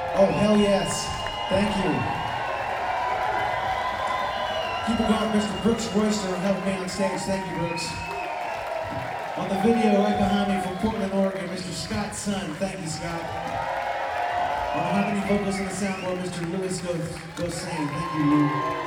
Oh, hell yes. Thank you. Keep it going, Mr. Brooks Royster helping me on stage. Thank you, Brooks. On the video right behind me from Portland, Oregon, Mr. Scott Sun. Thank you, Scott. On the harmony vocals and the soundboard, Mr. Louis Gossain. Thank you, Lou.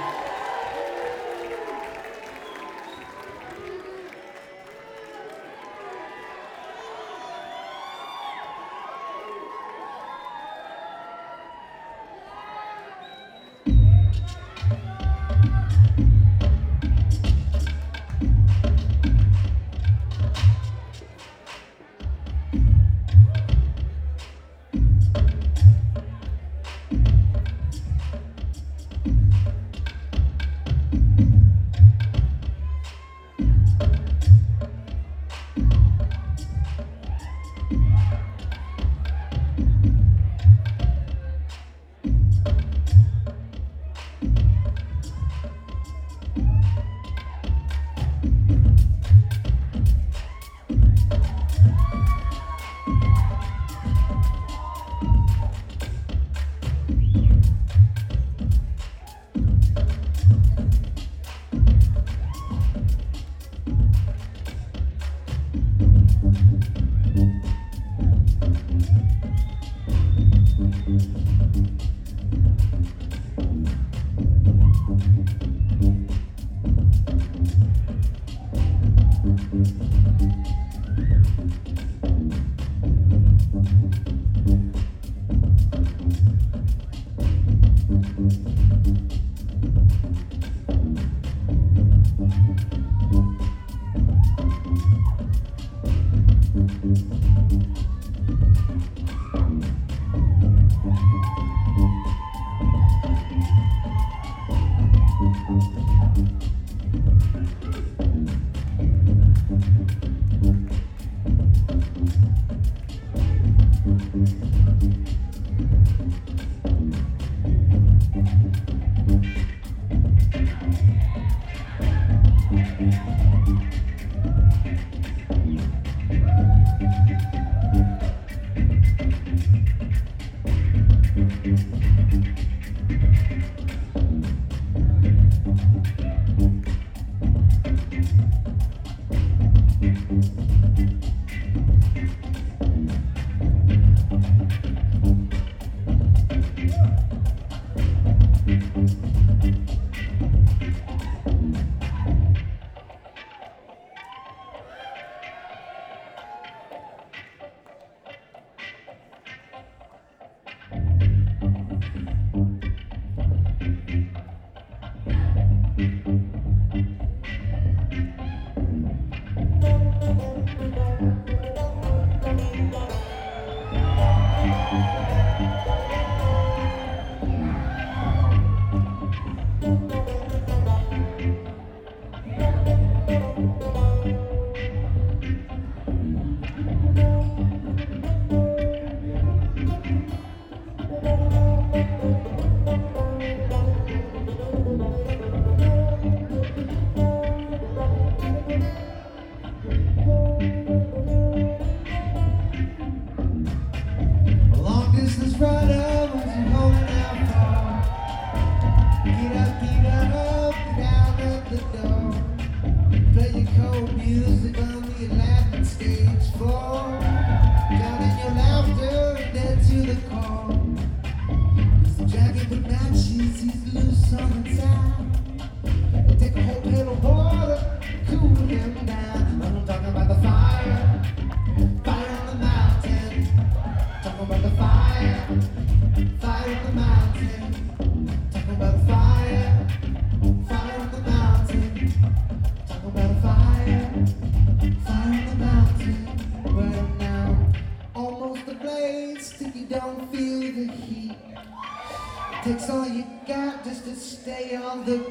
Takes all you got just to stay on the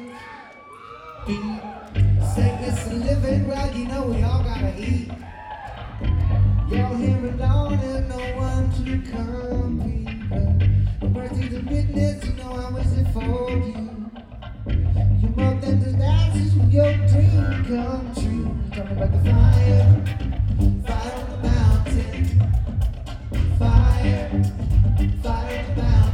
beat. Say it's a living, well, you know we all gotta eat. You're here alone and no one to compete. But mercy to business, you know I wish it for you. You're more than the dances when your dream come true. Talking about the fire, fire on the mountain. Fire, fire on the mountain.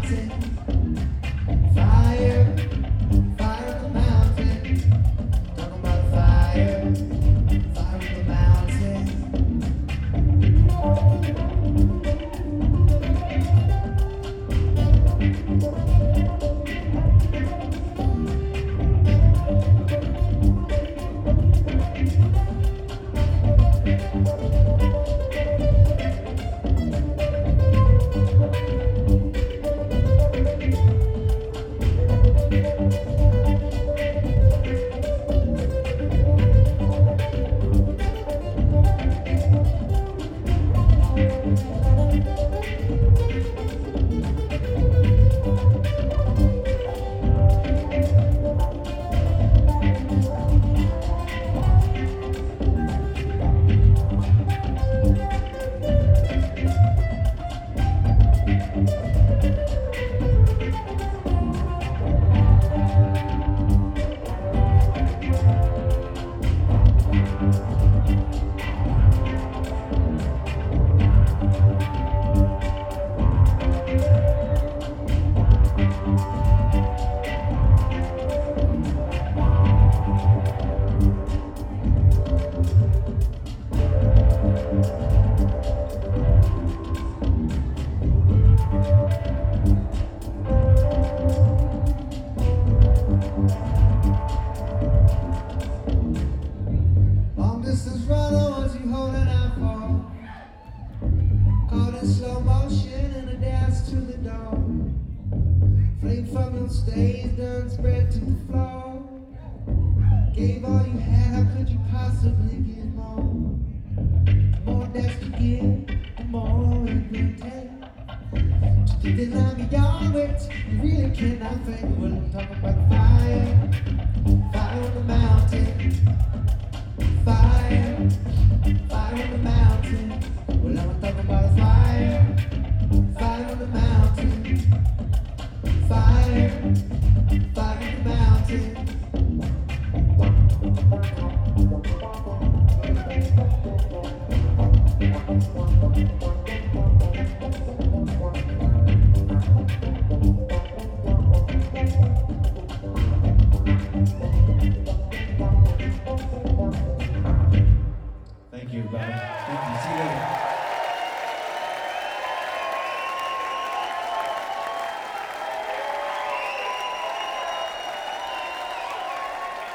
on stage, done spread to the floor. Gave all you had, how could you possibly get more? The more that you give, the more it will take. Just to deny me your words, you really cannot fake. Well, I'm talking about the fire, fire on the mountain, fire, fire on the mountain. Well, I'm talking about the fire, fire on the mountain, fire, fire on the mountain. Thank you, everybody.